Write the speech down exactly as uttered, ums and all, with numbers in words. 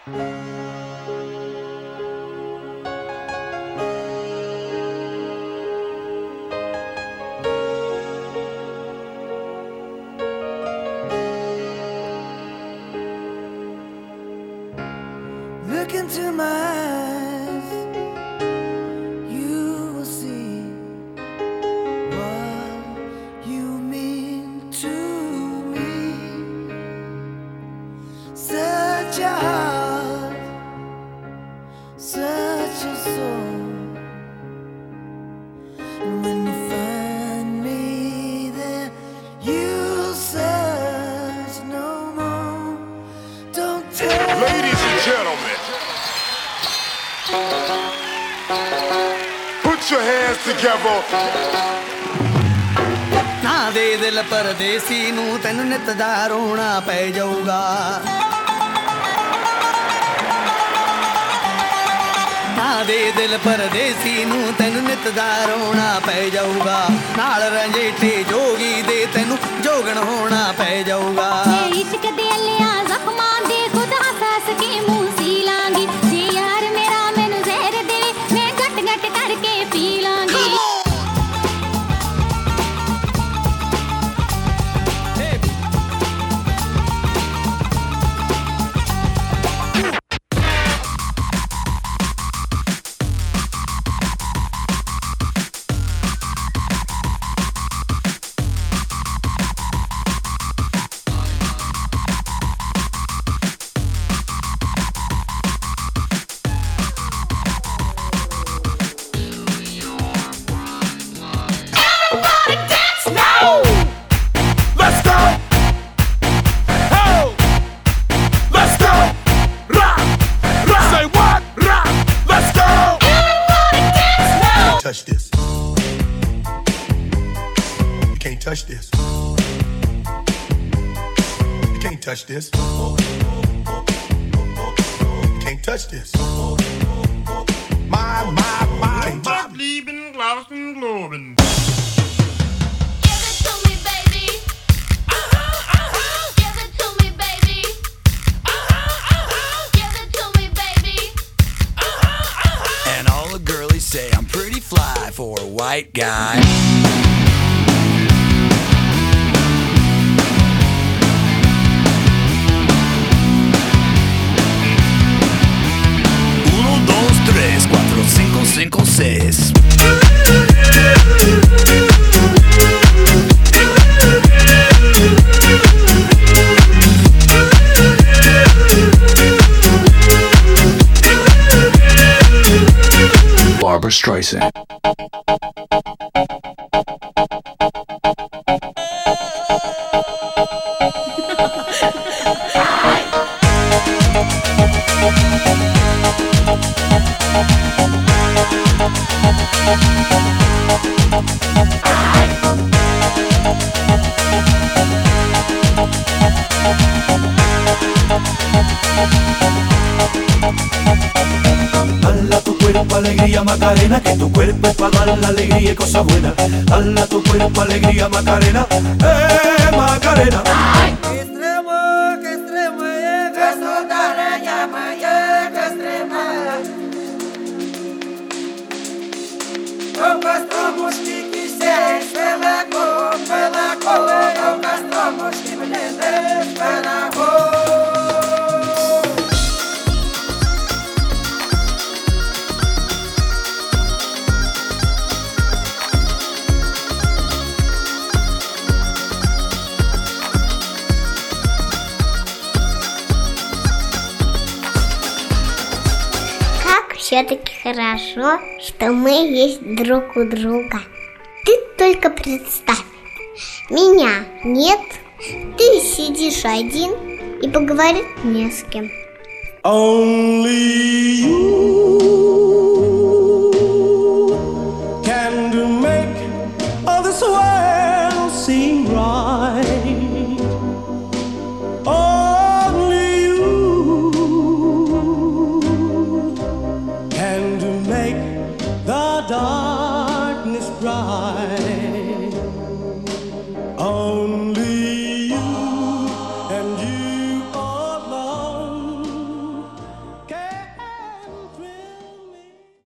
Look into my eyes, you will see what you mean to me. Such a heart, such a soul. And when you find me there, you'll search no more. Don't tell. Ladies and gentlemen, put your hands together. ਨਾ ਦੇ ਦਿਲ ਪਰਦੇਸੀ ਨੂੰ ਤੈਨੂੰ ਨਿਤ ਦਾ ਰੋਣਾ ਪੈ ਜਾਊਗਾ ਨਾ ਦੇ ਦਿਲ ਪਰਦੇਸੀ ਨੂੰ ਤੈਨੂੰ ਨਿਤ ਦਾ ਰੋਣਾ ਪੈ ਜਾਊਗਾ ਨਾਲ ਰੰਜੇਠੇ ਜੋਗੀ ਦੇ ਤੈਨੂੰ ਜੋਗਣ ਹੋਣਾ ਪੈ ਜਾਊਗਾ ਮੇਰੀ ਇਸ਼ਕ ਦੇ ਅਲਿਆਂ ਜ਼ਖਮਾਂ ਦੇ ਖੁਦ ਹੱਸ ਕੇ ਮੂੰਹ ਸੀ ਲਾਂਗੀ ਜੇ ਯਾਰ ਮੇਰਾ ਮੈਨੂੰ ਜ਼ਹਿਰ ਦੇਵੇ ਮੈਂ ਘਟ ਘਟ ਕਰਕੇ ਪੀ ਲਾਂਗੀ Touch this. You can't touch this. You can't touch this. You can't touch this. My, my, my, my. Lieben, glauben, globen. Give it to me, baby. Uh-huh, uh-huh. Give it to me, baby. Uh-huh, uh-huh. Give it to me, baby. Uh-huh, uh-huh. And all the girlies say I'm pretty fly for a white guy. Uno, dos, tres, cuatro, cinco, cinco, seis. Barbra Streisand. Dala tu cuerpo alegría Macarena, que tu cuerpo es para dar la alegría y cosas buenas. Dala tu cuerpo alegría Macarena, eh Macarena. Que extremo, que extremo llega toda la llama, llega extrema. Eu gastamos que quiseres, pela cor, pela cor. Eu gastamos que me deves, pela cor. Все-таки хорошо, что мы есть друг у друга. Ты только представь, меня нет, ты сидишь один и поговорить не с кем. Only you.